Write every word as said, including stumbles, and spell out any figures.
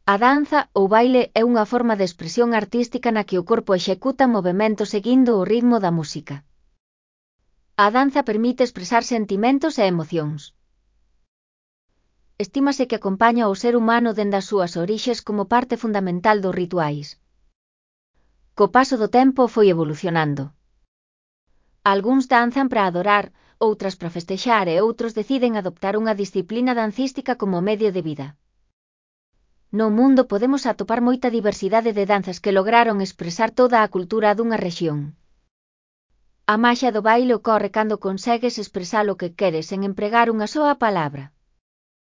A danza ou baile é unha forma de expresión artística na que o corpo executa movementos seguindo o ritmo da música. A danza permite expresar sentimentos e emocións. Estímase que acompaña ao ser humano dende as súas orixes como parte fundamental dos rituais. Co paso do tempo foi evolucionando. Algúns danzan para adorar, outras para festexar e outros deciden adoptar unha disciplina dancística como medio de vida. No mundo podemos atopar moita diversidade de danzas que lograron expresar toda a cultura dunha rexión. A maxia do baile ocorre cando consegues expresar o que queres sen empregar unha soa palabra.